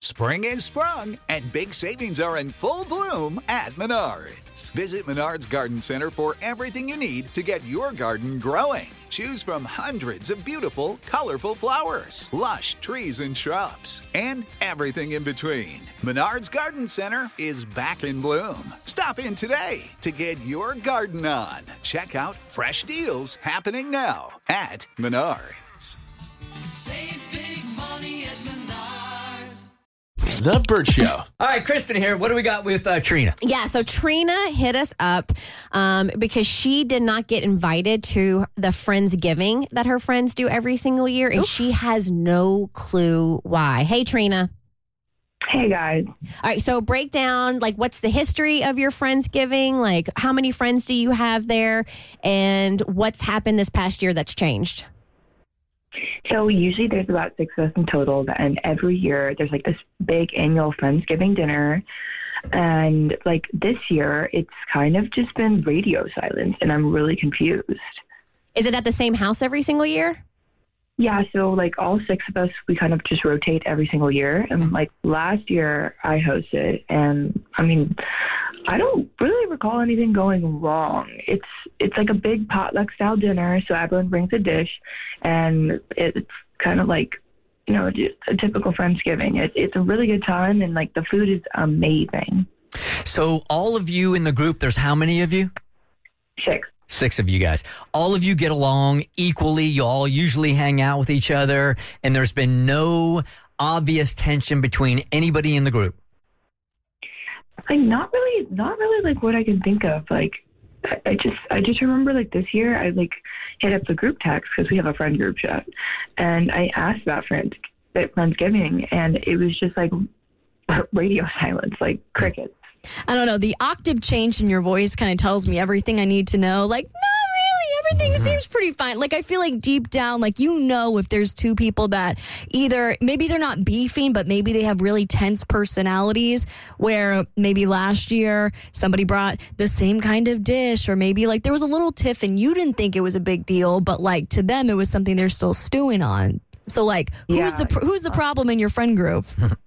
Spring is sprung, and big savings are in full bloom at Menards. Visit Menards Garden Center for everything you need to get your garden growing. Choose from hundreds of beautiful, colorful flowers, lush trees and shrubs, and everything in between. Menards Garden Center is back in bloom. Stop in today to get your garden on. Check out fresh deals happening now at Menards. Save big money at Menards. The Burt Show. All right, Kristen here. What do we got with Trina? Yeah, so Trina hit us up because she did not get invited to the Friendsgiving that her friends do every single year, and she has no clue why. Hey, Trina. Hey, guys. All right, so break down, like, what's the history of your Friendsgiving? Like, how many friends do you have there? And what's happened this past year that's changed? So usually there's about 6 of us in total, and every year there's like this big annual Friendsgiving dinner. And like this year, it's kind of just been radio silence, and I'm really confused. Is it at the same house every single year? Yeah, so like all 6 of us, we kind of just rotate every single year. And like last year I hosted, and I mean, I don't really recall anything going wrong. It's like a big potluck style dinner, so everyone brings a dish, and it's kind of like, you know, just a typical Friendsgiving. It's a really good time, and like the food is amazing. So all of you in the group, there's how many of you? 6. 6 of you guys. All of you get along equally. You all usually hang out with each other, and there's been no obvious tension between anybody in the group. Like not really like what I can think of. Like I just remember like this year I like hit up the group text because we have a friend group chat, and I asked about Friendsgiving, and it was just like radio silence, like crickets. I don't know. The octave change in your voice kind of tells me everything I need to know. Like, not really. Everything seems pretty fine. Like, I feel like deep down, like, you know, if there's 2 people that either maybe they're not beefing, but maybe they have really tense personalities, where maybe last year somebody brought the same kind of dish, or maybe like there was a little tiff and you didn't think it was a big deal, but like to them it was something they're still stewing on. So like, who's the problem in your friend group?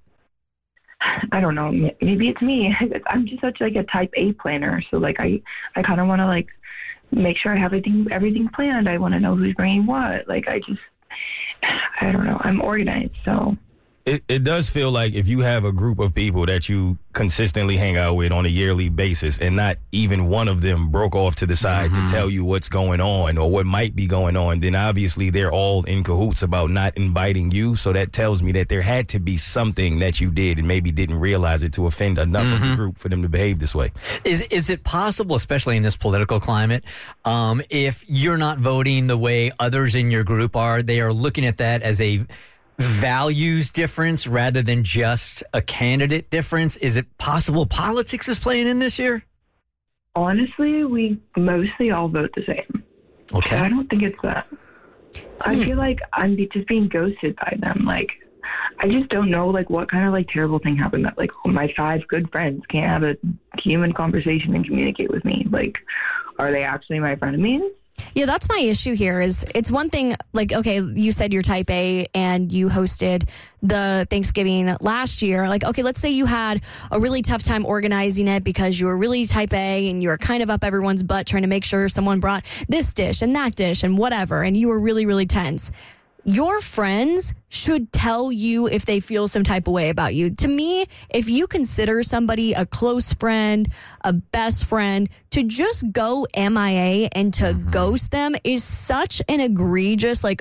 I don't know. Maybe it's me. I'm just such like a type A planner. So like I kind of want to like make sure I have everything planned. I want to know who's bringing what. Like I don't know. I'm organized. So It does feel like if you have a group of people that you consistently hang out with on a yearly basis, and not even one of them broke off to the side to tell you what's going on or what might be going on, then obviously they're all in cahoots about not inviting you. So that tells me that there had to be something that you did and maybe didn't realize it to offend enough of the group for them to behave this way. Is it possible, especially in this political climate, if you're not voting the way others in your group are, they are looking at that as a values difference rather than just a candidate difference? Is it possible politics is playing in this year? Honestly, we mostly all vote the same. Okay. So I don't think it's that. I feel like I'm just being ghosted by them. Like, I just don't know, like, what kind of, like, terrible thing happened that, like, my 5 good friends can't have a human conversation and communicate with me. Like, are they actually my frenemies? Yeah, that's my issue here. Is it's one thing, like, okay, you said you're type A and you hosted the Thanksgiving last year. Like, okay, let's say you had a really tough time organizing it because you were really type A and you were kind of up everyone's butt trying to make sure someone brought this dish and that dish and whatever, and you were really, really tense. Your friends should tell you if they feel some type of way about you. To me, if you consider somebody a close friend, a best friend, to just go MIA and to ghost them is such an egregious, thing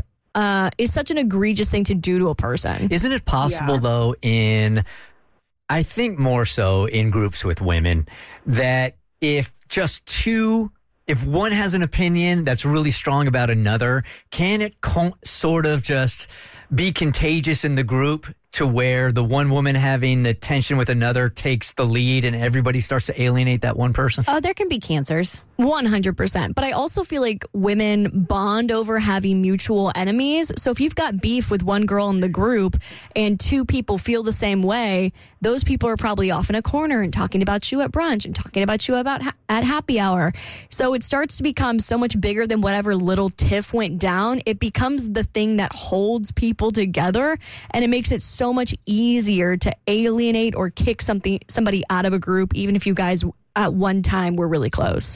to do to a person. Isn't it possible, though, I think more so in groups with women, that if one has an opinion that's really strong about another, can it sort of just be contagious in the group to where the one woman having the tension with another takes the lead and everybody starts to alienate that one person? Oh, there can be cancers. 100%. But I also feel like women bond over having mutual enemies. So if you've got beef with one girl in the group and two people feel the same way, those people are probably off in a corner and talking about you at brunch and talking about you at happy hour. So it starts to become so much bigger than whatever little tiff went down. It becomes the thing that holds people together, and it makes it so much easier to alienate or kick somebody out of a group, even if you guys at one time were really close.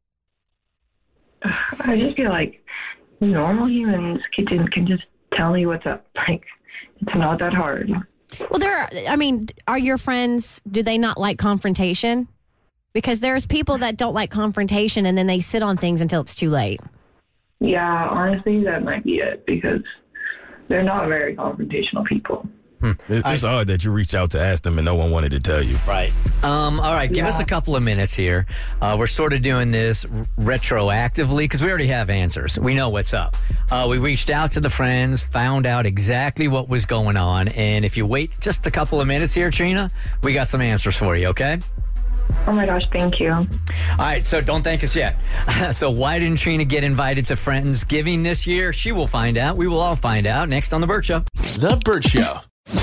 I just feel like normal humans can just tell me what's up. Like, it's not that hard. Well, are your friends, do they not like confrontation? Because there's people that don't like confrontation and then they sit on things until it's too late. Yeah, honestly, that might be it, because they're not very confrontational people. It's odd that you reached out to ask them and no one wanted to tell you. Right. All right, give us a couple of minutes here. We're sort of doing this retroactively because we already have answers. We know what's up. We reached out to the friends, found out exactly what was going on. And if you wait just a couple of minutes here, Trina, we got some answers for you, okay? Oh my gosh, thank you. All right, so don't thank us yet. So why didn't Trina get invited to Friendsgiving this year? She will find out. We will all find out next on The Burt Show. The Burt Show.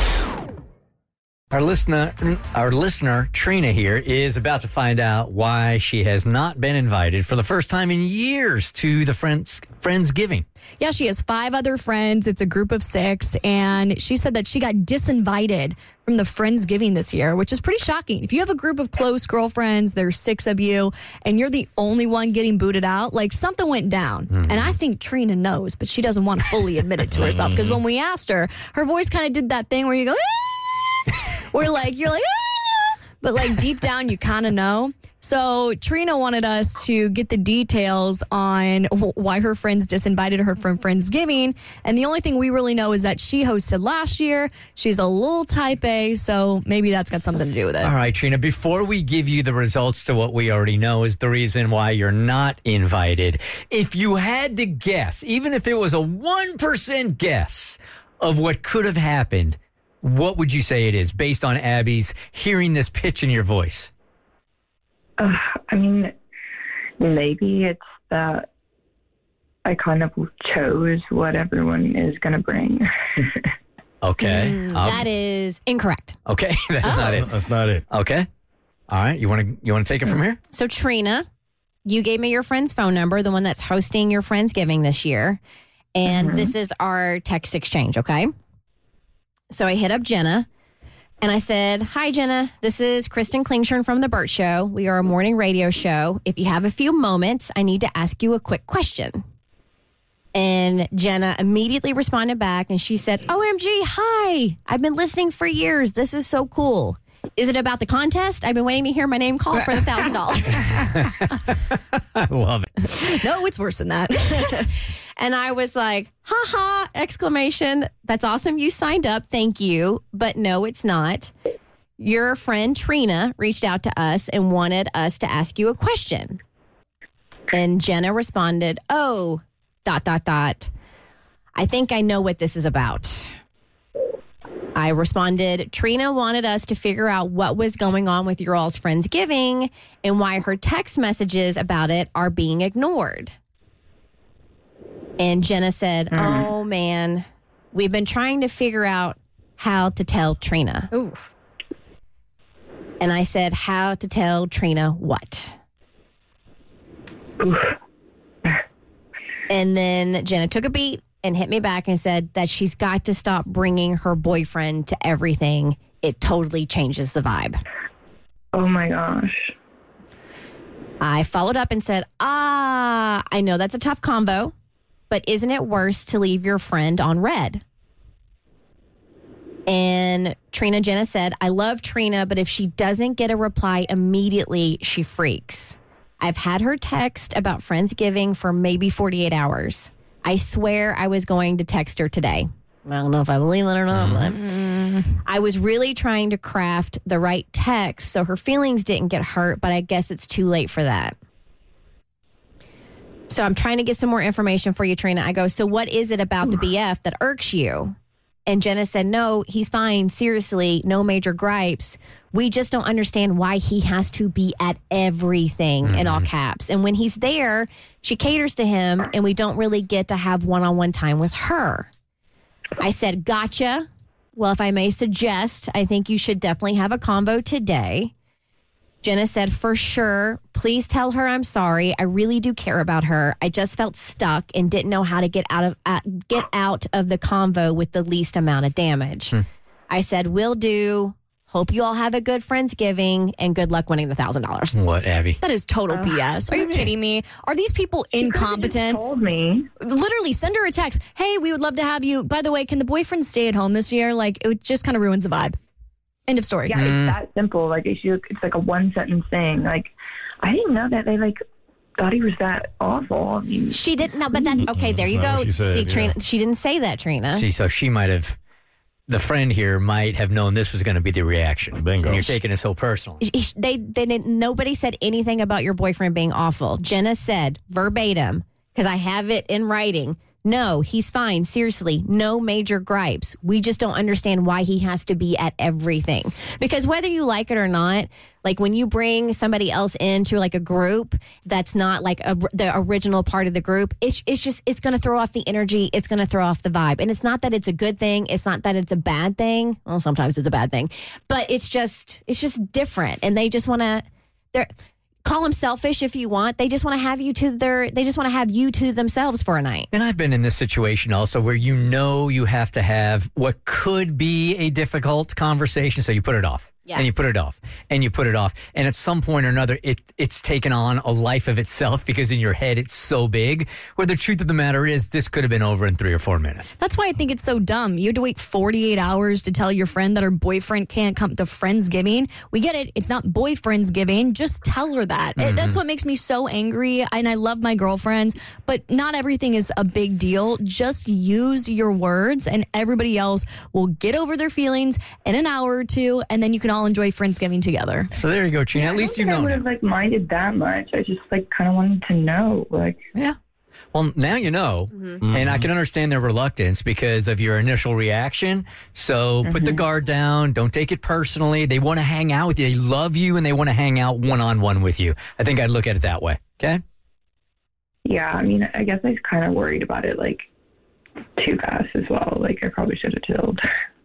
Our listener, Trina here, is about to find out why she has not been invited for the first time in years to the Friendsgiving. Yeah, she has 5 other friends. It's a group of 6. And she said that she got disinvited from the Friendsgiving this year, which is pretty shocking. If you have a group of close girlfriends, there's 6 of you, and you're the only one getting booted out, like something went down. And I think Trina knows, but she doesn't want to fully admit it to herself. Because when we asked her, her voice kind of did that thing where you go, you're like, but like deep down, you kind of know. So Trina wanted us to get the details on why her friends disinvited her from Friendsgiving. And the only thing we really know is that she hosted last year. She's a little type A, so maybe that's got something to do with it. All right, Trina, before we give you the results to what we already know is the reason why you're not invited, if you had to guess, even if it was a 1% guess of what could have happened, what would you say it is based on Abby's hearing this pitch in your voice? I mean, maybe it's that I kind of chose what everyone is going to bring. Okay. That is incorrect. Okay, that's not it. That's not it. Okay. All right, you want to take it from here? So, Trina, you gave me your friend's phone number, the one that's hosting your Friendsgiving this year. And this is our text exchange, okay? So I hit up Jenna and I said, "Hi, Jenna. This is Kristen Klingshirn from The Burt Show. We are a morning radio show. If you have a few moments, I need to ask you a quick question." And Jenna immediately responded back and she said, "OMG, hi. I've been listening for years. This is so cool. Is it about the contest? I've been waiting to hear my name called for the $1,000. I love it. No, it's worse than that. And I was like, "Ha ha!" exclamation. "That's awesome. You signed up. Thank you." But no, it's not. Your friend Trina reached out to us and wanted us to ask you a question. And Jenna responded, "Oh, ... I think I know what this is about." I responded, "Trina wanted us to figure out what was going on with your all's Friendsgiving and why her text messages about it are being ignored." And Jenna said, "Oh, man, we've been trying to figure out how to tell Trina." Ooh. And I said, "How to tell Trina what?" And then Jenna took a beat and hit me back and said that she's got to stop bringing her boyfriend to everything. It totally changes the vibe. Oh my gosh. I followed up and said, I know that's a tough combo, but isn't it worse to leave your friend on red? And Jenna said, "I love Trina, but if she doesn't get a reply immediately, she freaks. I've had her text about Friendsgiving for maybe 48 hours. I swear I was going to text her today." I don't know if I believe it or not, but I was really trying to craft the right text so her feelings didn't get hurt, but I guess it's too late for that. So I'm trying to get some more information for you, Trina. I go, "So what is it about the BF that irks you?" And Jenna said, no, he's fine. Seriously, no major gripes. We just don't understand why he has to be at everything in all caps. And when he's there, she caters to him, and we don't really get to have one-on-one time with her. I said, gotcha. Well, if I may suggest, I think you should definitely have a convo today. Jenna said, for sure, please tell her I'm sorry. I really do care about her. I just felt stuck and didn't know how to get out of the convo with the least amount of damage. I said, will do. Hope you all have a good Friendsgiving and good luck winning the $1,000. What, Abby? That is total BS. Are you kidding me? Are these people incompetent? Told me. Literally, send her a text. Hey, we would love to have you. By the way, can the boyfriend stay at home this year? Like, it just kind of ruins the vibe. End of story. Yeah, it's that simple. Like, it's like a one-sentence thing. Like, I didn't know that they, like, thought he was that awful. I mean, She didn't know, but that's okay. There you That's not go. what she said, See, yeah. Trina, she didn't say that, Trina. See, so she might have, the friend here might have known this was going to be the reaction. Bingo. And you're taking it so personal. They didn't. Nobody said anything about your boyfriend being awful. Jenna said verbatim, because I have it in writing. No, he's fine. Seriously, no major gripes. We just don't understand why he has to be at everything. Because whether you like it or not, like when you bring somebody else into like a group that's not like the original part of the group, it's going to throw off the energy. It's going to throw off the vibe. And it's not that it's a good thing. It's not that it's a bad thing. Well, sometimes it's a bad thing, but it's just different. And they just want to, call them selfish if you want. They just want to have you to themselves for a night. And I've been in this situation also where you have to have what could be a difficult conversation, so you put it off. Yeah. And you put it off. And you put it off. And at some point or another, it's taken on a life of itself because in your head it's so big, where the truth of the matter is this could have been over in 3 or 4 minutes. That's why I think it's so dumb. You had to wait 48 hours to tell your friend that her boyfriend can't come to Friendsgiving. We get it. It's not boyfriendsgiving. Just tell her that. That's what makes me so angry. And I love my girlfriends, but not everything is a big deal. Just use your words and everybody else will get over their feelings in an hour or two, and then you can all enjoy Friendsgiving together. So there you go, Trina. At least you I know would now. have like minded that much. I just like kind of wanted to know. Like, Yeah. Well, now you know, and I can understand their reluctance because of your initial reaction. So put the guard down. Don't take it personally. They want to hang out with you. They love you, and they want to hang out one-on-one with you. I think I'd look at it that way. Okay? yeah, I mean, I guess I was kind of worried about it like too fast as well. Like I probably should have chilled.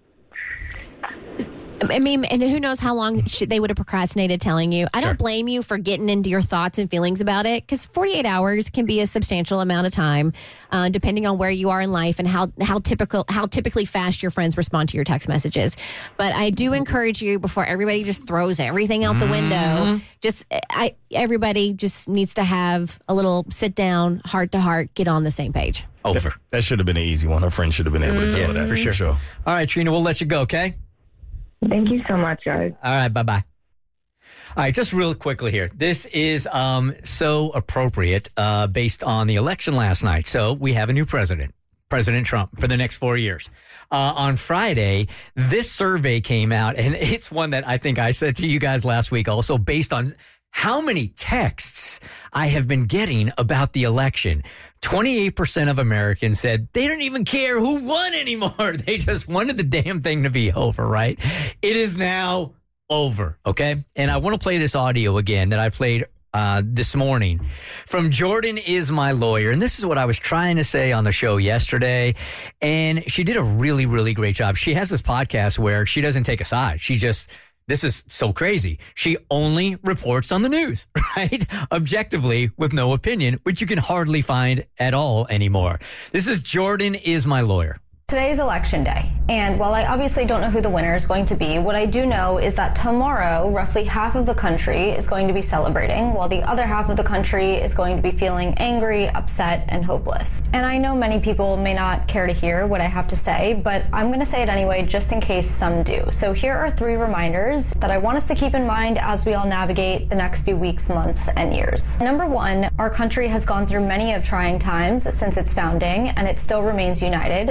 I mean, and who knows how long they would have procrastinated telling you. I don't blame you for getting into your thoughts and feelings about it, because 48 hours can be a substantial amount of time, depending on where you are in life and how typically fast your friends respond to your text messages. But I do encourage you, before everybody just throws everything out the window, everybody just needs to have a little sit down, heart to heart, get on the same page. Over. That should have been an easy one. Her friend should have been able to tell her that. for sure. All right, Trina, we'll let you go, okay? Thank you so much, guys. All right, bye-bye. All right, just real quickly here. This is so appropriate based on the election last night. So we have a new president, President Trump, for the next 4 years. On Friday, this survey came out, and it's one that I think I said to you guys last week also, based on how many texts I have been getting about the election. 28% of Americans said they don't even care who won anymore. They just wanted the damn thing to be over, right? It is now over, okay? And I want to play this audio again that I played this morning from Jordan Is My Lawyer. And this is what I was trying to say on the show yesterday. And she did a really, really great job. She has this podcast where she doesn't take a side. This is so crazy. She only reports on the news, right? Objectively, with no opinion, which you can hardly find at all anymore. This is Jordan Is My Lawyer. Today's election day, and while I obviously don't know who the winner is going to be, what I do know is that tomorrow, roughly half of the country is going to be celebrating, while the other half of the country is going to be feeling angry, upset, and hopeless. And I know many people may not care to hear what I have to say, but I'm going to say it anyway, just in case some do. So here are 3 reminders that I want us to keep in mind as we all navigate the next few weeks, months, and years. Number 1, our country has gone through many of trying times since its founding, and it still remains united. So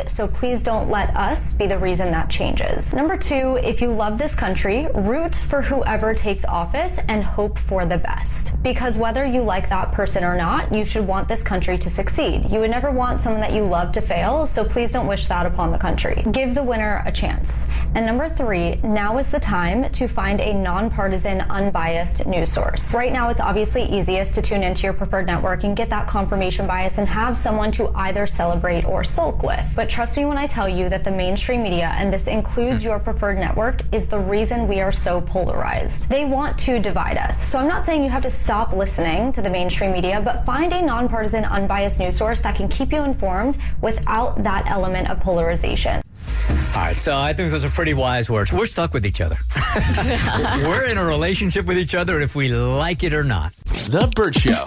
please don't let us be the reason that changes. Number 2, if you love this country, root for whoever takes office and hope for the best. Because whether you like that person or not, you should want this country to succeed. You would never want someone that you love to fail, so please don't wish that upon the country. Give the winner a chance. And number 3, now is the time to find a nonpartisan, unbiased news source. Right now, it's obviously easiest to tune into your preferred network and get that confirmation bias and have someone to either celebrate or sulk with. But trust me when I tell you that the mainstream media, and this includes your preferred network, is the reason we are so polarized. They want to divide us. So I'm not saying you have to stop listening to the mainstream media, but find a nonpartisan, unbiased news source that can keep you informed without that element of polarization. All right, so I think those are pretty wise words. We're stuck with each other. We're in a relationship with each other if we like it or not. The Burt Show.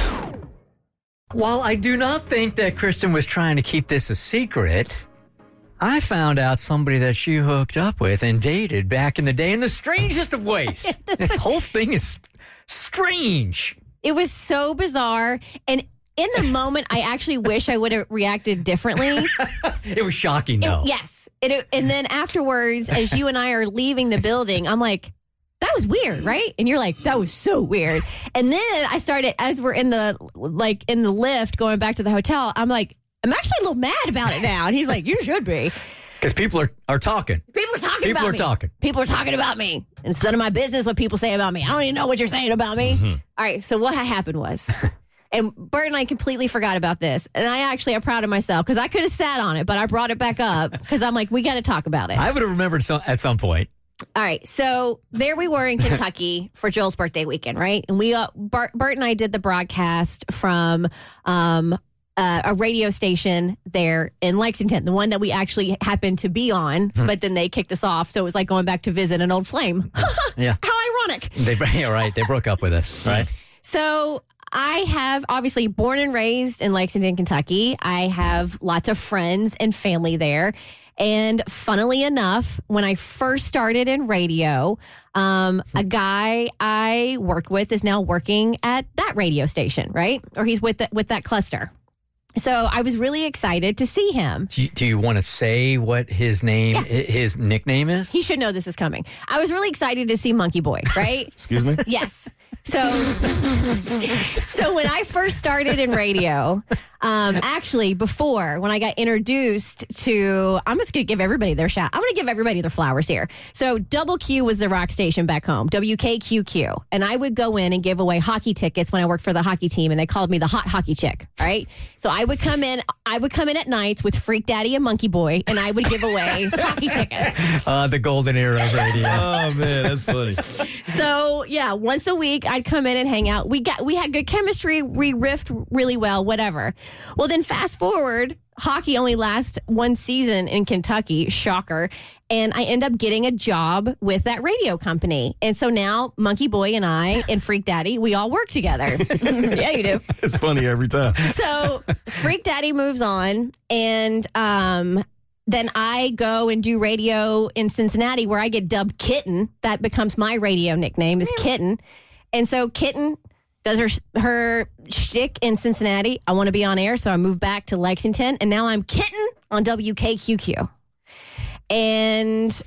While I do not think that Kristen was trying to keep this a secret, I found out somebody that she hooked up with and dated back in the day in the strangest of ways. The whole thing is strange. It was so bizarre. And in the moment, I actually wish I would have reacted differently. It was shocking, though. Yes. And then afterwards, as you and I are leaving the building, I'm like, that was weird, right? And you're like, that was so weird. And then I started, as we're in the lift going back to the hotel, I'm like, I'm actually a little mad about it now. And he's like, you should be. Because people are talking. People are talking about me. People are talking about me. It's none of my business what people say about me. I don't even know what you're saying about me. Mm-hmm. All right, so what happened was, and Bert and I completely forgot about this. And I actually am proud of myself because I could have sat on it, but I brought it back up because I'm like, we got to talk about it. I would have remembered at some point. All right, so there we were in Kentucky for Joel's birthday weekend, right? And Bert and I did the broadcast from a radio station there in Lexington, the one that we actually happened to be on, but then they kicked us off, so it was like going back to visit an old flame. Yeah. How ironic. They broke up with us, right? So I have obviously born and raised in Lexington, Kentucky. I have lots of friends and family there. And funnily enough, when I first started in radio, a guy I worked with is now working at that radio station, right? Or he's with that cluster. So I was really excited to see him. Do you want to say what his nickname is? He should know this is coming. I was really excited to see Monkey Boy, right? Excuse me? Yes. So when I first started in radio, actually before, when I got introduced to, I'm just going to give everybody their shout. I'm going to give everybody their flowers here. So Double Q was the rock station back home, WKQQ. And I would go in and give away hockey tickets when I worked for the hockey team, and they called me the hot hockey chick, right? So I would come in at nights with Freak Daddy and Monkey Boy, and I would give away hockey tickets. The golden era of radio. Oh, man, that's funny. So, yeah, once a week, I'd come in and hang out. We had good chemistry. We riffed really well, whatever. Well, then fast forward, hockey only lasts one season in Kentucky. Shocker. And I end up getting a job with that radio company. And so now Monkey Boy and I and Freak Daddy, we all work together. Yeah, you do. It's funny every time. So Freak Daddy moves on, and then I go and do radio in Cincinnati where I get dubbed Kitten. That becomes my radio nickname is Kitten. And so Kitten does her shtick in Cincinnati. I want to be on air, so I moved back to Lexington, and now I'm Kitten on WKQQ. And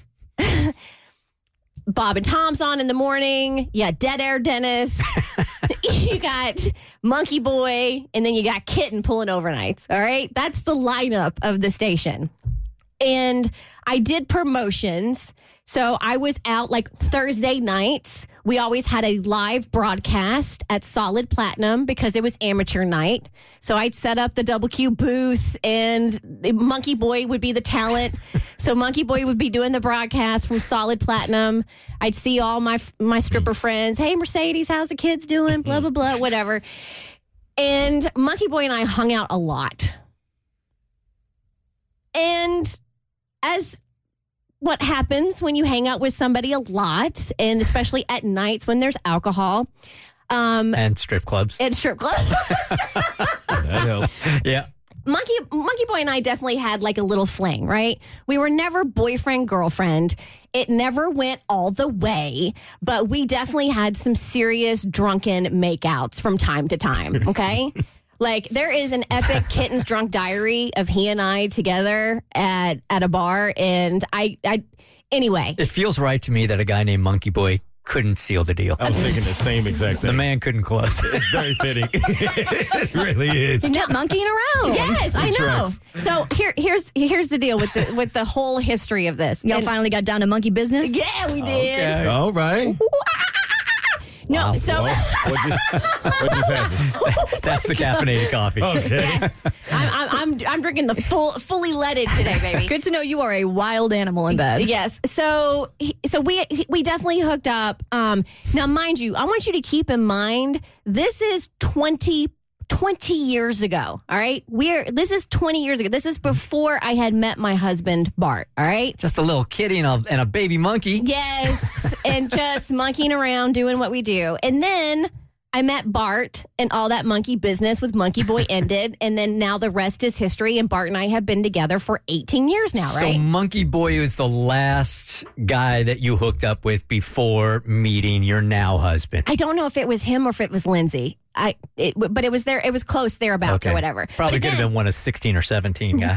Bob and Tom's on in the morning. Yeah, Dead Air Dennis. You got Monkey Boy, and then you got Kitten pulling overnights. All right? That's the lineup of the station. And I did promotions. So I was out like Thursday nights. We always had a live broadcast at Solid Platinum because it was amateur night. So I'd set up the Double Q booth, and Monkey Boy would be the talent. So Monkey Boy would be doing the broadcast from Solid Platinum. I'd see all my stripper friends. Hey, Mercedes, how's the kids doing? Blah, blah, blah, whatever. And Monkey Boy and I hung out a lot. And as what happens when you hang out with somebody a lot, and especially at nights when there's alcohol. And strip clubs. And strip clubs. That helps. Yeah. Monkey Boy and I definitely had like a little fling, right? We were never boyfriend, girlfriend. It never went all the way, but we definitely had some serious drunken makeouts from time to time, okay? Like, there is an epic Kittens Drunk Diary of he and I together at a bar. And anyway. It feels right to me that a guy named Monkey Boy couldn't seal the deal. I was thinking the same exact thing. The man couldn't close it. It's very fitting. It really is. He's not monkeying around. Yes, I know. So here's the deal with the whole history of this. Y'all And- finally got down to monkey business? Yeah, we did. Okay. All right. No, so What just happened? That's the caffeinated coffee. Okay. I'm drinking the fully leaded today, baby. Good to know you are a wild animal in bed. Yes. So we definitely hooked up. Now, mind you, I want you to keep in mind this is 20 years ago. All right. This is 20 years ago. This is before I had met my husband, Bart. All right. Just a little kitty and a baby monkey. Yes. And just monkeying around, doing what we do. And then I met Bart, and all that monkey business with Monkey Boy ended. And then now the rest is history. And Bart and I have been together for 18 years now, right? So Monkey Boy was the last guy that you hooked up with before meeting your now husband. I don't know if it was him or if it was Lindsay. But it was there. It was close thereabouts or whatever. Probably But could have again, been one of 16 or 17 guys.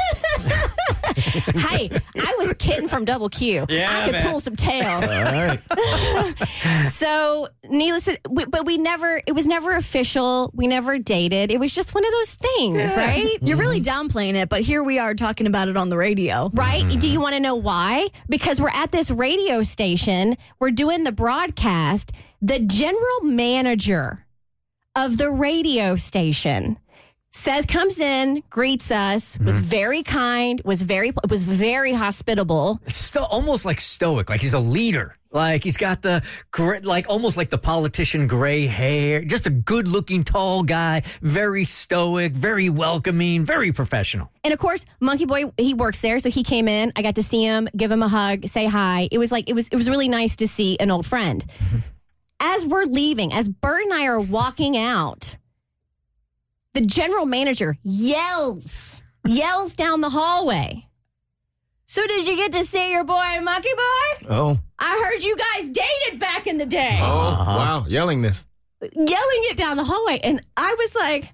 Hey, I was Kitten from Double Q. Yeah, I could man. pull some tail. All right. So, needless to, but we never. It was never official. We never dated. It was just one of those things, right? You're really downplaying it, but here we are talking about it on the radio. Right? Do you want to know why? Because we're at this radio station. We're doing the broadcast. The general manager of the radio station comes in, greets us, was very kind, was very hospitable. It's almost like stoic, like he's a leader. Like he's got almost like the politician gray hair, just a good looking tall guy, very stoic, very welcoming, very professional. And of course, Monkey Boy, he works there, so he came in. I got to see him, give him a hug, say hi. It was really nice to see an old friend. As we're leaving, as Bert and I are walking out, the general manager yells down the hallway. So did you get to see your boy, Monkey Boy? Oh. I heard you guys dated back in the day. Oh, wow. Yelling this. Yelling it down the hallway. And I was like,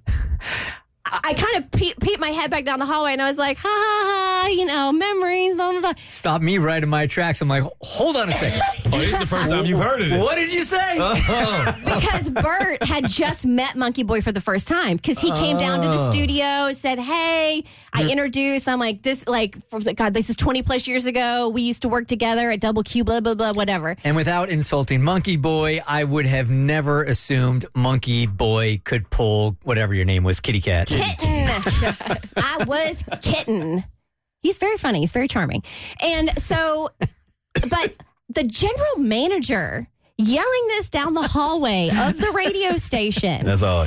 I kind of peeped my head back down the hallway and I was like, ha, ha, ha, memories, blah, blah, blah. Stop me right in my tracks. I'm like, hold on a second. Oh, this is the first time you've heard of this. What did you say? Because Bert had just met Monkey Boy for the first time because he came down to the studio, said, hey, I introduced, I'm like, this is 20 plus years ago. We used to work together at Double Q, blah, blah, blah, whatever. And without insulting Monkey Boy, I would have never assumed Monkey Boy could pull whatever your name was, Kitty Cat. Kitten. I was Kitten. He's very funny. He's very charming. And so, but the general manager yelling this down the hallway of the radio station. That's all.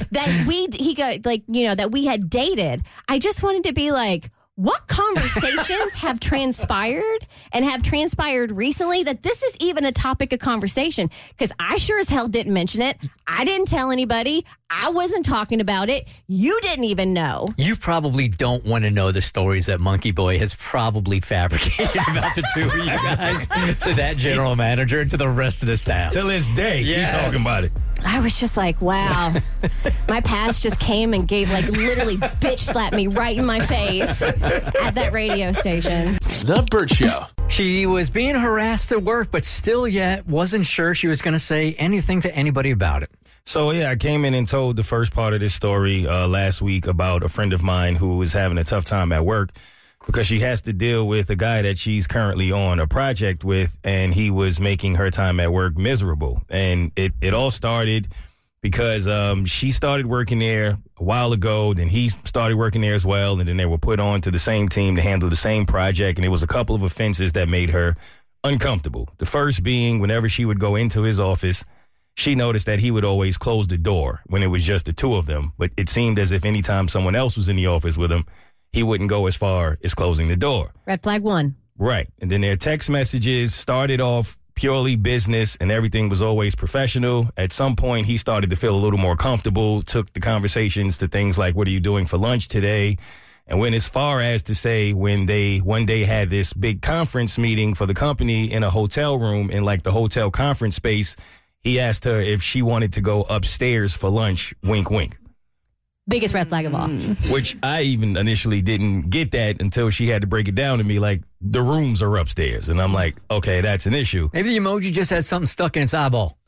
That we had dated. I just wanted to be like, what conversations have transpired and have transpired recently that this is even a topic of conversation? Because I sure as hell didn't mention it. I didn't tell anybody. I wasn't talking about it. You didn't even know. You probably don't want to know the stories that Monkey Boy has probably fabricated about the two of you guys to that general manager and to the rest of the staff. Till this day, Yes. we talking about it. I was just like, wow. My past just came and literally bitch slapped me right in my face at that radio station. The Burt Show. She was being harassed at work, but still yet wasn't sure she was going to say anything to anybody about it. So, yeah, I came in and told the first part of this story last week about a friend of mine who was having a tough time at work because she has to deal with a guy that she's currently on a project with, and he was making her time at work miserable. And it all started because she started working there a while ago, then he started working there as well, and then they were put on to the same team to handle the same project, and it was a couple of offenses that made her uncomfortable. The first being whenever she would go into his office, she noticed that he would always close the door when it was just the two of them. But it seemed as if anytime someone else was in the office with him, he wouldn't go as far as closing the door. Red flag 1. Right. And then their text messages started off purely business and everything was always professional. At some point, he started to feel a little more comfortable, took the conversations to things like, what are you doing for lunch today? And went as far as to say when they one day had this big conference meeting for the company in a hotel room in like the hotel conference space, he asked her if she wanted to go upstairs for lunch, wink, wink. Biggest red flag of all. Which I even initially didn't get that until she had to break it down to me, like, the rooms are upstairs. And I'm like, okay, that's an issue. Maybe the emoji just had something stuck in its eyeball.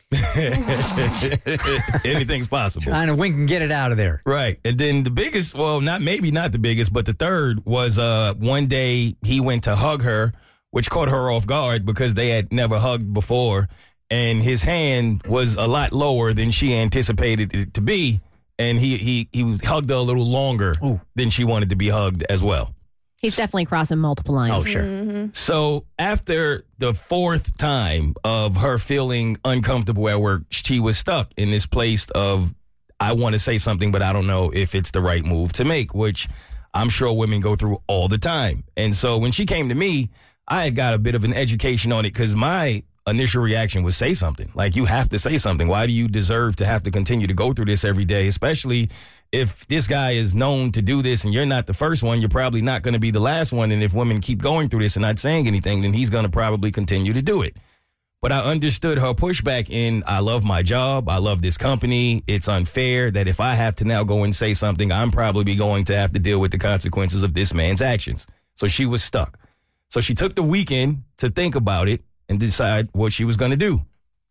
Anything's possible. Trying to wink and get it out of there. Right. And then the biggest, well, not the biggest, but the third was one day he went to hug her, which caught her off guard because they had never hugged before. And his hand was a lot lower than she anticipated it to be. And he hugged her a little longer than she wanted to be hugged as well. He's definitely crossing multiple lines. Oh, sure. So after the fourth time of her feeling uncomfortable at work, she was stuck in this place of, I want to say something, but I don't know if it's the right move to make, which I'm sure women go through all the time. And so when she came to me, I had got a bit of an education on it because my initial reaction was say something. Like, you have to say something. Why do you deserve to have to continue to go through this every day, especially if this guy is known to do this and you're not the first one? You're probably not going to be the last one. And if women keep going through this and not saying anything, then he's going to probably continue to do it. But I understood her pushback in, I love my job. I love this company. It's unfair that if I have to now go and say something, I'm probably going to have to deal with the consequences of this man's actions. So she was stuck. So she took the weekend to think about it and decide what she was going to do.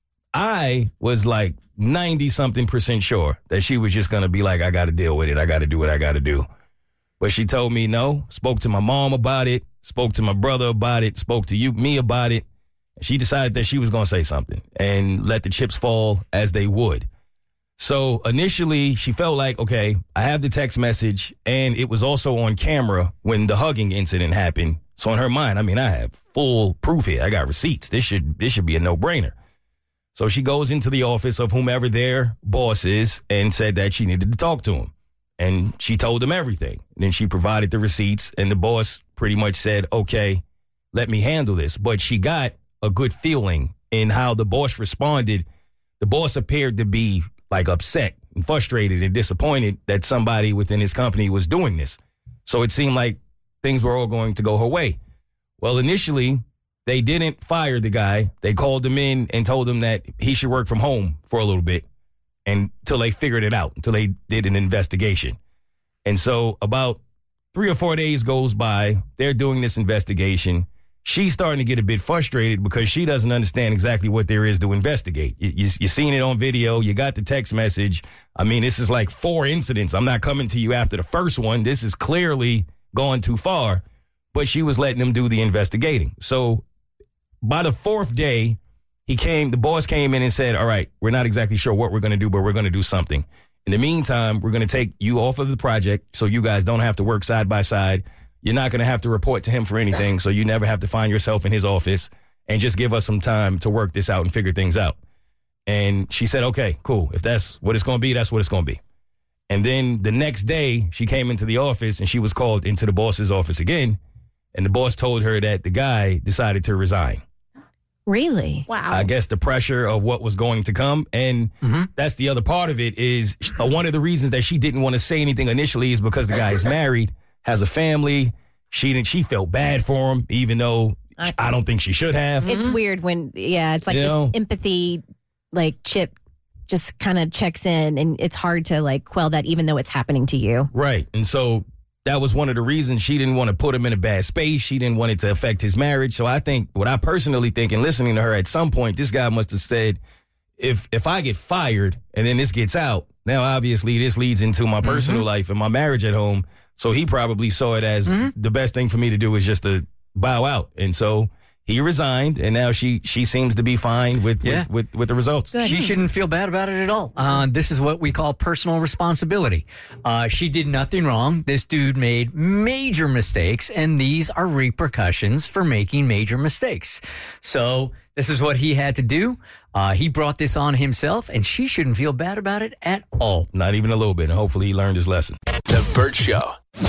I was like 90-something% sure that she was just going to be like, I got to deal with it. I got to do what I got to do. But she told me no, spoke to my mom about it, spoke to my brother about it, spoke to me about it. She decided that she was going to say something and let the chips fall as they would. So initially she felt like, okay, I have the text message and it was also on camera when the hugging incident happened. So in her mind, I mean, I have full proof here. I got receipts. This should be a no-brainer. So she goes into the office of whomever their boss is and said that she needed to talk to him. And she told him everything. And then she provided the receipts and the boss pretty much said, okay, let me handle this. But she got a good feeling in how the boss responded. The boss appeared to be like upset and frustrated and disappointed that somebody within his company was doing this. So it seemed like things were all going to go her way. Well, initially, they didn't fire the guy. They called him in and told him that he should work from home for a little bit until they figured it out, until they did an investigation. And so about 3 or 4 days goes by. They're doing this investigation. She's starting to get a bit frustrated because she doesn't understand exactly what there is to investigate. You've seen it on video. You got the text message. I mean, this is like 4 incidents. I'm not coming to you after the first one. This is clearly gone too far. But she was letting them do the investigating. So by the 4th day, the boss came in and said, all right, we're not exactly sure what we're going to do, but we're going to do something. In the meantime, we're going to take you off of the project so you guys don't have to work side by side. You're not going to have to report to him for anything, so you never have to find yourself in his office, and just give us some time to work this out and figure things out. And she said, okay, cool. If that's what it's going to be, that's what it's going to be. And then the next day, she came into the office, and she was called into the boss's office again, and the boss told her that the guy decided to resign. Really? Wow. I guess the pressure of what was going to come. And that's the other part of it is one of the reasons that she didn't want to say anything initially is because the guy is married, has a family. She felt bad for him, even though I don't think she should have. It's weird when, it's like this empathy, like chip just kind of checks in, and it's hard to like quell that even though it's happening to you. Right. And so that was one of the reasons she didn't want to put him in a bad space. She didn't want it to affect his marriage. So I think what I personally think, and listening to her, at some point, this guy must have said, if I get fired and then this gets out, now obviously this leads into my personal life and my marriage at home. So he probably saw it as the best thing for me to do is just to bow out. And so he resigned, and now she seems to be fine with the results. Good. She shouldn't feel bad about it at all. This is what we call personal responsibility. She did nothing wrong. This dude made major mistakes, and these are repercussions for making major mistakes. So this is what he had to do. He brought this on himself, and she shouldn't feel bad about it at all. Not even a little bit. And hopefully he learned his lesson. The Burt Show.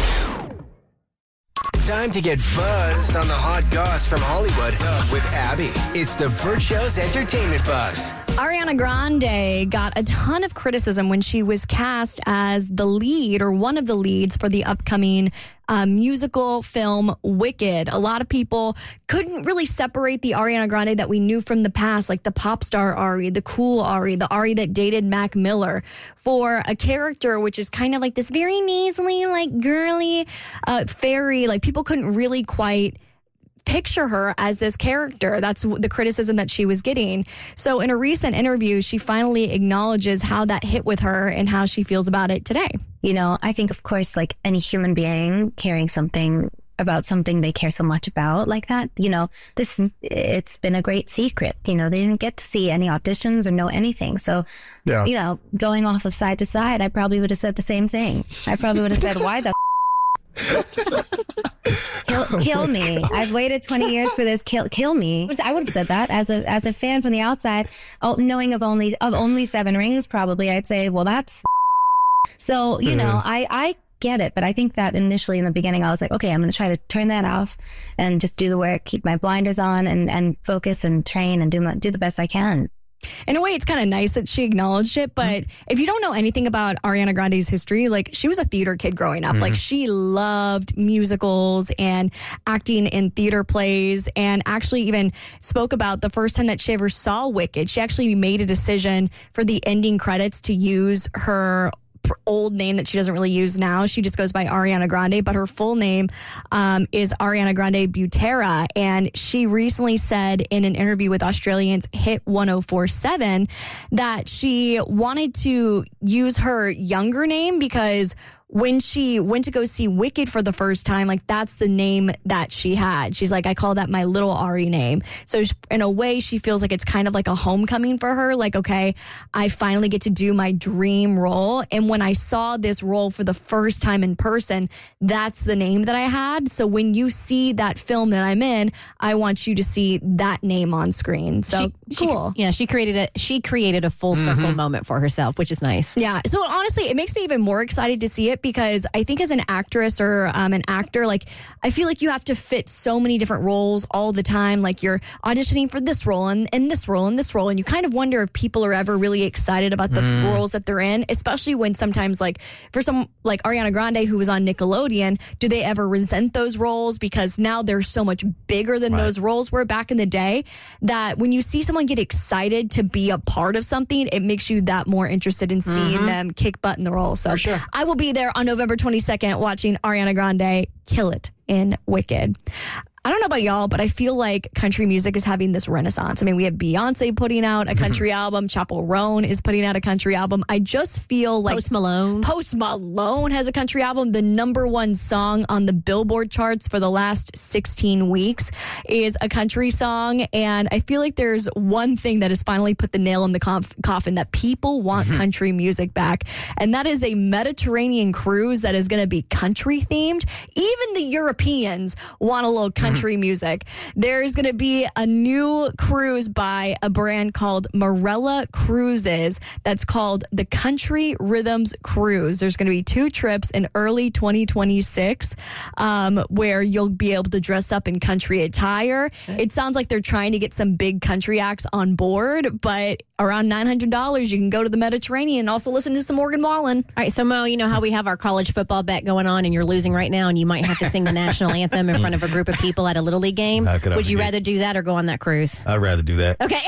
Time to get buzzed on the hot goss from Hollywood with Abby. It's the Burt Show's entertainment buzz Ariana Grande got a ton of criticism when she was cast as the lead or one of the leads for the upcoming musical film Wicked. A lot of people couldn't really separate the Ariana Grande that we knew from the past, like the pop star Ari, the cool Ari, the Ari that dated Mac Miller, for a character which is kind of like this very nasally, like girly fairy. Like people couldn't really quite picture her as this character. That's the criticism that she was getting. So in a recent interview, she finally acknowledges how that hit with her and how she feels about it today. You know, I think, of course, like any human being caring something about something they care so much about like that, you know, it's been a great secret. You know, they didn't get to see any auditions or know anything. So, you know, going off of side to side, I probably would have said the same thing. I probably would have said, why the kill me. I've waited 20 years for this. Kill me. I would have said that as a fan from the outside, knowing of only 7 rings, probably I'd say, well, that's so, you know, I get it. But I think that initially in the beginning, I was like, okay, I'm going to try to turn that off and just do the work, keep my blinders on and focus and train and do the best I can. In a way, it's kind of nice that she acknowledged it. But if you don't know anything about Ariana Grande's history, like she was a theater kid growing up. Like she loved musicals and acting in theater plays, and actually even spoke about the first time that she ever saw Wicked. She actually made a decision for the ending credits to use her old name that she doesn't really use now. She just goes by Ariana Grande, but her full name is Ariana Grande Butera. And she recently said in an interview with Australians Hit 104.7 that she wanted to use her younger name because when she went to go see Wicked for the first time, like that's the name that she had. She's like, I call that my little Ari name. So in a way, she feels like it's kind of like a homecoming for her. Like, okay, I finally get to do my dream role. And when I saw this role for the first time in person, that's the name that I had. So when you see that film that I'm in, I want you to see that name on screen. So cool. She created a full circle moment for herself, which is nice. Yeah. So honestly, it makes me even more excited to see it, because I think as an actress or an actor, like I feel like you have to fit so many different roles all the time. Like you're auditioning for this role and this role and this role. And you kind of wonder if people are ever really excited about the roles that they're in, especially when sometimes like for some like Ariana Grande, who was on Nickelodeon, do they ever resent those roles? Because now they're so much bigger than those roles were back in the day, that when you see someone get excited to be a part of something, it makes you that more interested in seeing them kick butt in the role. So I will be there on November 22nd watching Ariana Grande kill it in Wicked. I don't know about y'all, but I feel like country music is having this renaissance. I mean, we have Beyonce putting out a country album. Chappell Roan is putting out a country album. I just feel like Post Malone has a country album. The #1 song on the Billboard charts for the last 16 weeks is a country song. And I feel like there's one thing that has finally put the nail in the coffin, that people want country music back. And that is a Mediterranean cruise that is going to be country themed. Even the Europeans want a little country music. There's going to be a new cruise by a brand called Marella Cruises that's called the Country Rhythms Cruise. There's going to be 2 trips in early 2026 where you'll be able to dress up in country attire. It sounds like they're trying to get some big country acts on board, but around $900, you can go to the Mediterranean and also listen to some Morgan Wallen. All right, so Mo, you know how we have our college football bet going on and you're losing right now and you might have to sing the national anthem in front of a group of people at a Little League game? Would you rather do that or go on that cruise? I'd rather do that. Okay.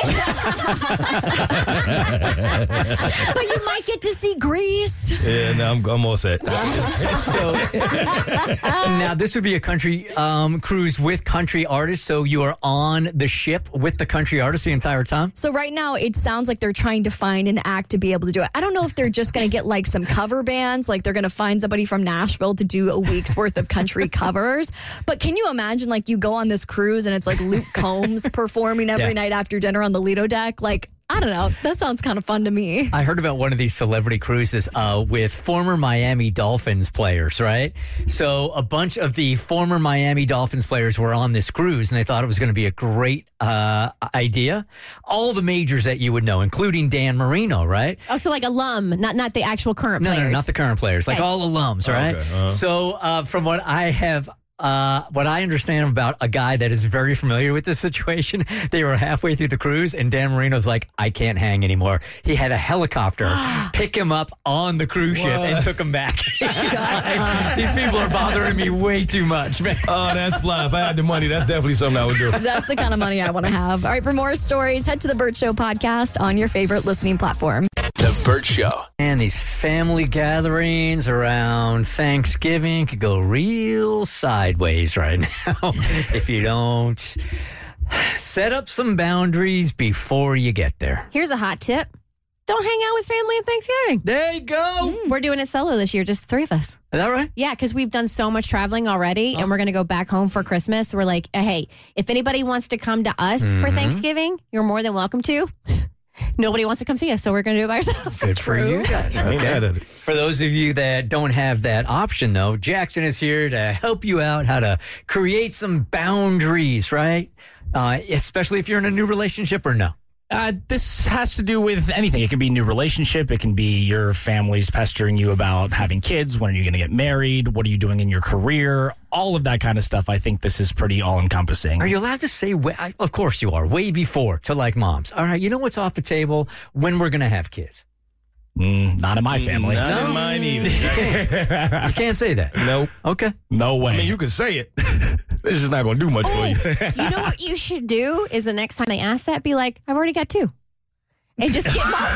But you might get to see Greece. Yeah, no, I'm all set. So, now, this would be a country cruise with country artists, so you are on the ship with the country artists the entire time? So right now, it sounds like they're trying to find an act to be able to do it. I don't know if they're just going to get like some cover bands, like they're going to find somebody from Nashville to do a week's worth of country covers. But can you imagine, like, you go on this cruise and it's like Luke Combs performing every night after dinner on the Lido deck? Like, I don't know. That sounds kind of fun to me. I heard about one of these celebrity cruises with former Miami Dolphins players, right? So a bunch of the former Miami Dolphins players were on this cruise, and they thought it was going to be a great idea. All the majors that you would know, including Dan Marino, right? Oh, so like alum, not the actual current players. No, not the current players, like all alums, right? Okay. So from what I have what I understand about a guy that is very familiar with this situation, they were halfway through the cruise, and Dan Marino's like, I can't hang anymore. He had a helicopter pick him up on the cruise ship and took him back. Like, these people are bothering me way too much, man. Oh, that's fly. If I had the money, that's definitely something I would do. That's the kind of money I want to have. All right, for more stories, head to the Burt Show podcast on your favorite listening platform. The Burt Show. And these family gatherings around Thanksgiving could go real sideways right now if you don't set up some boundaries before you get there. Here's a hot tip. Don't hang out with family at Thanksgiving. There you go. We're doing it solo this year, just the three of us. Is that right? Yeah, because we've done so much traveling already, and we're going to go back home for Christmas. We're like, hey, if anybody wants to come to us for Thanksgiving, you're more than welcome to. Nobody wants to come see us, so we're going to do it by ourselves. Good for you guys. Okay. For those of you that don't have that option, though, Jackson is here to help you out how to create some boundaries, right? Especially if you're in a new relationship or no. This has to do with anything. It can be a new relationship. It can be your family's pestering you about having kids. When are you going to get married? What are you doing in your career? All of that kind of stuff. I think this is pretty all-encompassing. Are you allowed to say, of course you are, way before to like moms. All right, you know what's off the table? When we're going to have kids. Not in my family. Not in mine either. You can't say that. Nope. Okay. No way. I mean, you can say it. It's just not going to do much for you. You know what you should do is the next time they ask that, be like, I've already got 2. And just get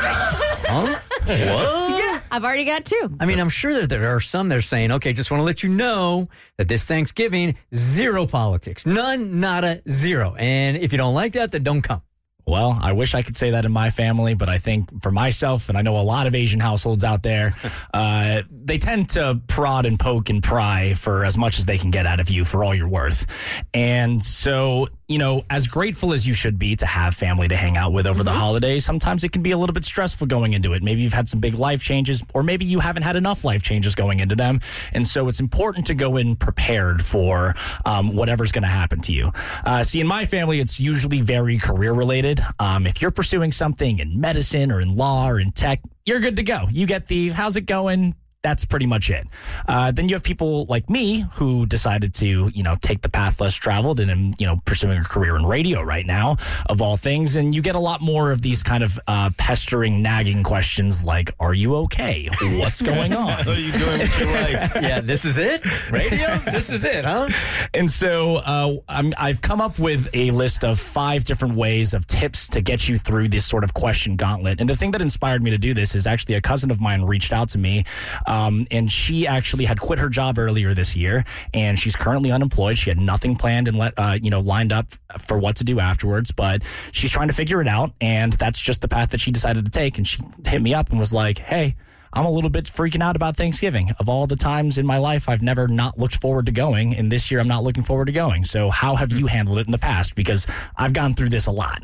Huh? What? Yeah, I've already got 2. I mean, I'm sure that there are some that are saying, okay, just want to let you know that this Thanksgiving, 0 politics. None, nada, 0. And if you don't like that, then don't come. Well, I wish I could say that in my family, but I think for myself, and I know a lot of Asian households out there, they tend to prod and poke and pry for as much as they can get out of you for all you're worth. And so, you know, as grateful as you should be to have family to hang out with over the holidays, sometimes it can be a little bit stressful going into it. Maybe you've had some big life changes, or maybe you haven't had enough life changes going into them. And so it's important to go in prepared for whatever's going to happen to you. See, in my family, it's usually very career related. If you're pursuing something in medicine or in law or in tech, you're good to go. You get the, how's it going? That's pretty much it. Then you have people like me who decided to, you know, take the path less traveled and am, you know, pursuing a career in radio right now, of all things. And you get a lot more of these kind of pestering, nagging questions like, are you okay? What's going on? What are you doing with your life? Yeah, this is it? Radio? This is it, huh? And so I've come up with a list of 5 different ways of tips to get you through this sort of question gauntlet. And the thing that inspired me to do this is actually a cousin of mine reached out to me. And she actually had quit her job earlier this year, and she's currently unemployed. She had nothing planned and lined up for what to do afterwards, but she's trying to figure it out, and that's just the path that she decided to take. And she hit me up and was like, hey, I'm a little bit freaking out about Thanksgiving. Of all the times in my life, I've never not looked forward to going, and this year I'm not looking forward to going. So how have you handled it in the past? Because I've gone through this a lot.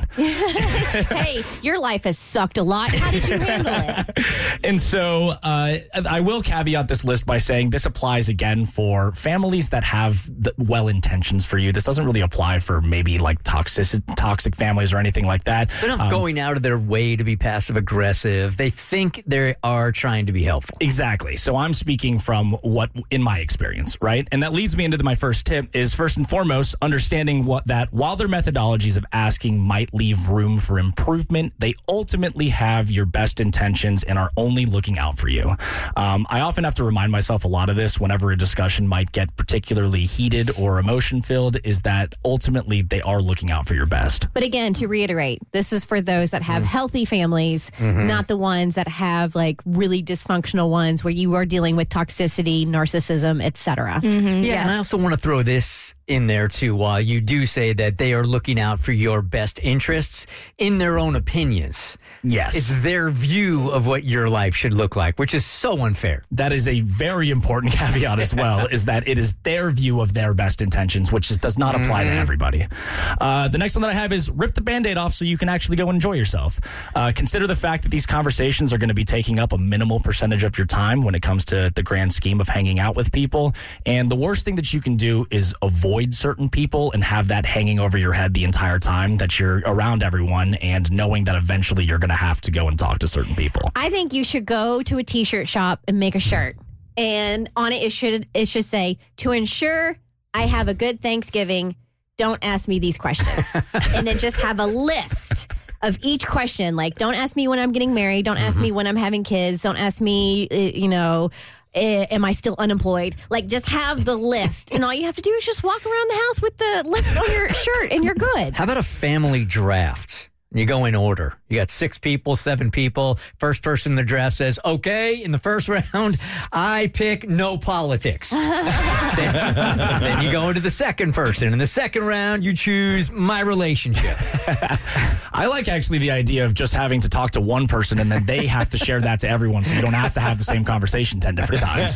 Hey, your life has sucked a lot. How did you handle it? And so I will caveat this list by saying this applies again for families that have well intentions for you. This doesn't really apply for maybe like toxic families or anything like that. They're not going out of their way to be passive aggressive. They think they are trying to be helpful. Exactly. So I'm speaking from what in my experience, right? And that leads me into my first tip is first and foremost understanding that while their methodologies of asking might leave room for improvement, they ultimately have your best intentions and are only looking out for you. I often have to remind myself a lot of this whenever a discussion might get particularly heated or emotion filled, is that ultimately they are looking out for your best. But again, to reiterate, this is for those that have healthy families, not the ones that have like really dysfunctional ones where you are dealing with toxicity, narcissism, etc. Yeah, and I also want to throw this in there too. While you do say that they are looking out for your best interests in their own opinions, yes, it's their view of what your life should look like, which is so unfair. That is a very important caveat as well, is that it is their view of their best intentions, which does not apply to everybody. The next one that I have is rip the Band-Aid off so you can actually go and enjoy yourself. Consider the fact that these conversations are going to be taking up a minimal percentage of your time when it comes to the grand scheme of hanging out with people. And the worst thing that you can do is avoid certain people and have that hanging over your head the entire time that you're around everyone, and knowing that eventually you're going to have to go and talk to certain people. I think you should go to a t-shirt shop and make a shirt. And on it, it should say, to ensure I have a good Thanksgiving. Don't ask me these questions. And then just have a list of each question. Like, don't ask me when I'm getting married. Don't ask me when I'm having kids. Don't ask me, am I still unemployed? Like, just have the list. And all you have to do is just walk around the house with the list on your shirt and you're good. How about a family draft? You go in order. You got 6 people, 7 people. First person in the draft says, okay, in the first round, I pick no politics. then you go into the second person. In the second round, you choose my relationship. I like actually the idea of just having to talk to one person and then they have to share that to everyone so you don't have to have the same conversation 10 different times.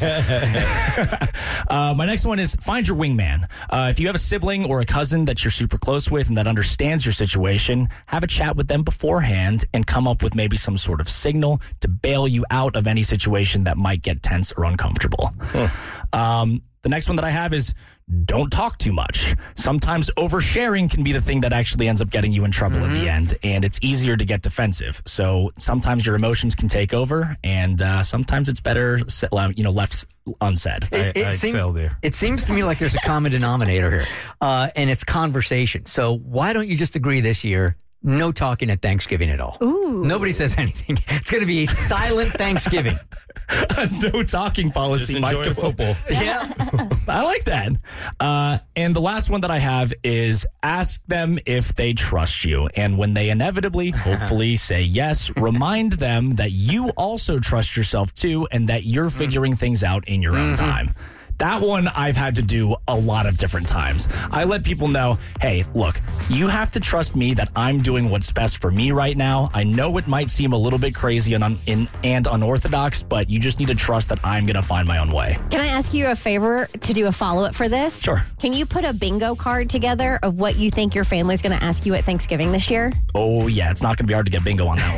My next one is find your wingman. If you have a sibling or a cousin that you're super close with and that understands your situation, have a chat with them beforehand and come up with maybe some sort of signal to bail you out of any situation that might get tense or uncomfortable. The next one that I have is don't talk too much. Sometimes oversharing can be the thing that actually ends up getting you in trouble in the end, and it's easier to get defensive. So sometimes your emotions can take over, and sometimes it's better, left unsaid. I excel there. It seems to me like there's a common denominator here, and it's conversation. So why don't you just agree this year? No talking at Thanksgiving at all. Ooh. Nobody says anything. It's going to be a silent Thanksgiving. A no talking policy. Just enjoy the football. Yeah. I like that. And the last one that I have is ask them if they trust you. And when they inevitably, hopefully say yes, remind them that you also trust yourself too and that you're figuring things out in your own time. That one I've had to do a lot of different times. I let people know, hey, look, you have to trust me that I'm doing what's best for me right now. I know it might seem a little bit crazy and unorthodox, but you just need to trust that I'm going to find my own way. Can I ask you a favor to do a follow-up for this? Sure. Can you put a bingo card together of what you think your family's going to ask you at Thanksgiving this year? Oh, yeah. It's not going to be hard to get bingo on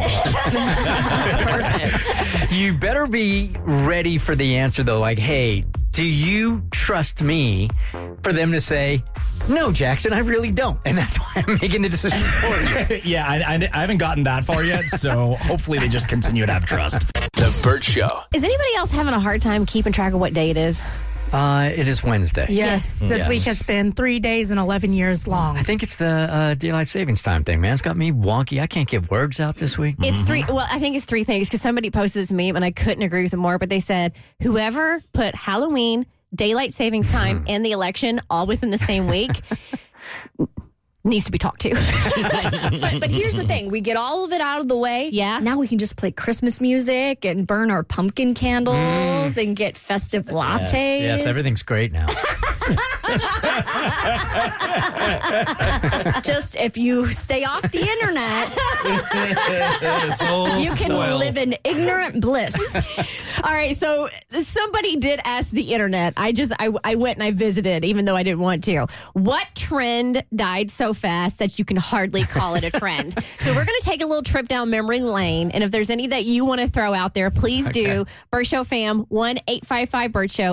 that one. Perfect. You better be ready for the answer, though. Like, hey, do you trust me? For them to say, no, Jackson, I really don't. And that's why I'm making the decision for you. Yeah, I haven't gotten that far yet, so hopefully they just continue to have trust. The Burt Show. Is anybody else having a hard time keeping track of what day it is? It is Wednesday. Yes, this week has been 3 days and 11 years long. I think it's the daylight savings time thing, man. It's got me wonky. I can't get words out this week. It's three. Well, I think it's 3 things because somebody posted this meme and I couldn't agree with them more. But they said whoever put Halloween, daylight savings time, and the election all within the same week needs to be talked to. But here's the thing. We get all of it out of the way. Yeah. Now we can just play Christmas music and burn our pumpkin candles and get festive lattes. Yes, everything's great now. Just if you stay off the internet, you can live in ignorant bliss. All right, so somebody did ask the internet. I went and I visited, even though I didn't want to. What trend died so fast that you can hardly call it a trend? So we're going to take a little trip down memory lane, and if there's any that you want to throw out there, please do. Burt Show fam, 1-855-BURT Show,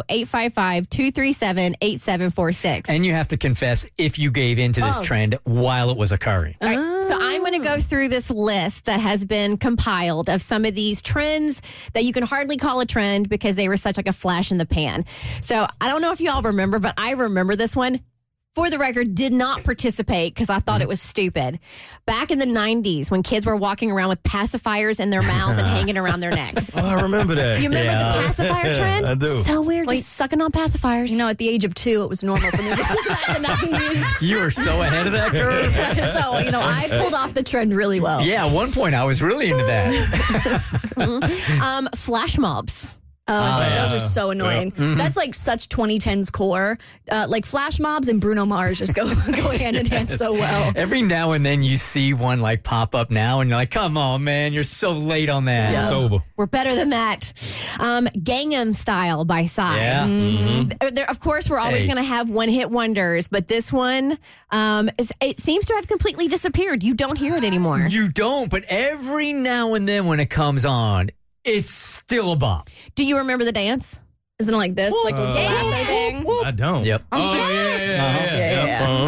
855-237-8746. And you have to confess if you gave into this trend while it was occurring. All right, so I'm going to go through this list that has been compiled of some of these trends that you can hardly call a trend because they were such like a flash in the pan. So I don't know if you all remember, but I remember this one. For the record, did not participate because I thought it was stupid. Back in the 90s, when kids were walking around with pacifiers in their mouths and hanging around their necks. Oh, I remember that. You remember the pacifier trend? I do. So weird, just sucking on pacifiers. You know, at the age of 2, it was normal for me to do that in the 90s. You were so ahead of that curve. So, I pulled off the trend really well. Yeah, at one point I was really into that. Flash mobs. Those are so annoying. That's like such 2010s core. Like flash mobs and Bruno Mars just go hand in hand so well. Every now and then you see one like pop up now and you're like, come on, man, you're so late on that. Yeah. It's over. We're better than that. Gangnam Style by Psy. Yeah. There, of course, we're always going to have one-hit wonders, but this one, it seems to have completely disappeared. You don't hear it anymore. You don't, but every now and then when it comes on, it's still a bop. Do you remember the dance? Isn't it like this? Like a lasso thing? I don't. Yep. Oh, yeah.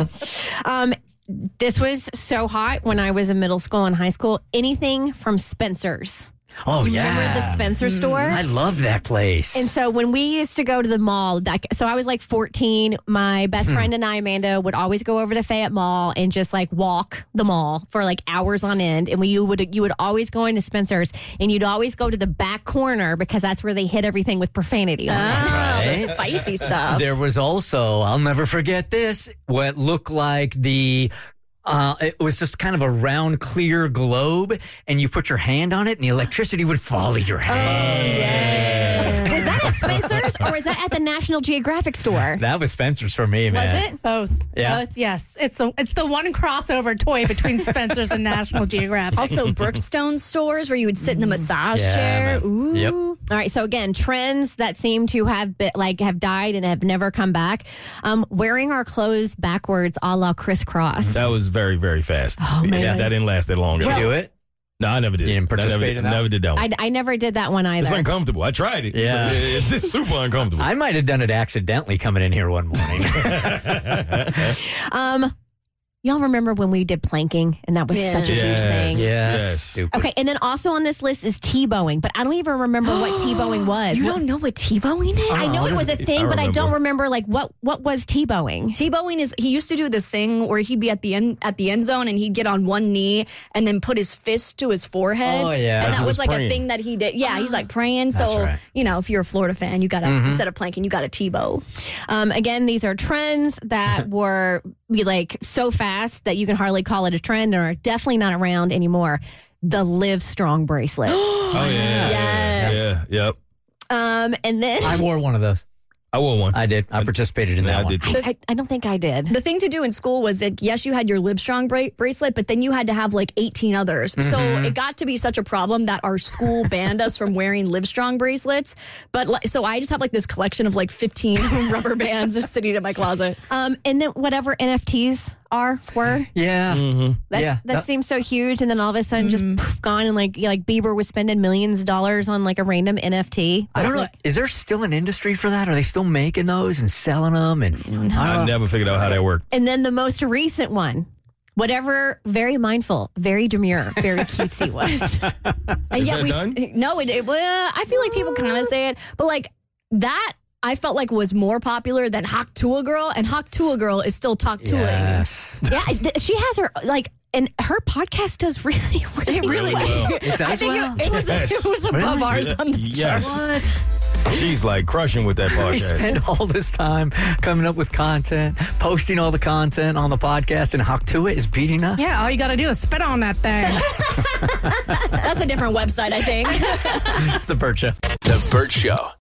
This was so hot when I was in middle school and high school. Anything from Spencer's. Oh, yeah. Remember the Spencer store? I love that place. And so when we used to go to the mall, so I was like 14, my best friend and I, Amanda, would always go over to Fayette Mall and just like walk the mall for like hours on end. And you would always go into Spencer's and you'd always go to the back corner because that's where they hit everything with profanity. Right. The spicy stuff. There was also, I'll never forget this, what looked like it was just kind of a round, clear globe, and you put your hand on it, and the electricity would follow your hand. Was that at Spencer's or was that at the National Geographic store? That was Spencer's for me, man. Was it? Both. Yeah. Both, yes. It's the one crossover toy between Spencer's and National Geographic. Also, Brookstone stores where you would sit in the massage Yeah, chair. man. Ooh. Yep. All right, so again, trends that seem to have have died and have never come back. Wearing our clothes backwards, a la crisscross. That was very, very fast. Oh, man. Yeah, that didn't last that long. Did you do it? No, I never did. You didn't participate in that? Never did that one. I never did that one either. It's uncomfortable. I tried it. Yeah. But it's super uncomfortable. I might have done it accidentally coming in here one morning. Y'all remember when we did planking and that was such a huge thing? Yes. Stupid. Okay, and then also on this list is T-bowing, but I don't even remember what T-bowing was. You don't know what T-bowing is? I know it was a thing, but I don't remember. remember like what was T-bowing. T-bowing is he used to do this thing where he'd be at the end zone and he'd get on one knee and then put his fist to his forehead. Oh, yeah. And He that was was like praying. a thing that he did. Yeah, he's like praying. That's So, right. if you're a Florida fan, you gotta instead of planking, you gotta T-bow. Again, these are trends that were like so fast that you can hardly call it a trend and are definitely not around anymore. The Live Strong bracelets. Oh, yeah. Yes. Yeah. Yep. And then I wore one of those. I wore one. I did. I participated in Yeah, that I one. did too. I don't think I did. The thing to do in school was that, yes, you had your Livestrong bracelet, but then you had to have like 18 others. So it got to be such a problem that our school banned us from wearing Livestrong bracelets. But so I just have like this collection of like 15 rubber bands just sitting in my closet. And then whatever NFTs were. Yeah. That seems so huge, and then all of a sudden just poof, gone, and like Bieber was spending millions of dollars on like a random NFT. I don't know. Is there still an industry for that? Are they still making those and selling them? And I never figured out how that worked. And then the most recent one, whatever, very mindful, very demure, very cutesy was. And Is yet that done? no, I feel like people kind of say it, but like that I felt like was more popular than Hawk Tua Girl, and Hawk Tua Girl is still Talk Tuaing. Yes. Yeah, she has her like, and her podcast does really, really well. It does I think well. it was above Really? ours on the Yes. chart. She's like crushing with that We podcast. spend all this time coming up with content, posting all the content on the podcast, and Hawk Tua is beating us. Yeah, all you got to do is spit on that thing. That's a different website, I think. It's the Burt Show. The Burt Show.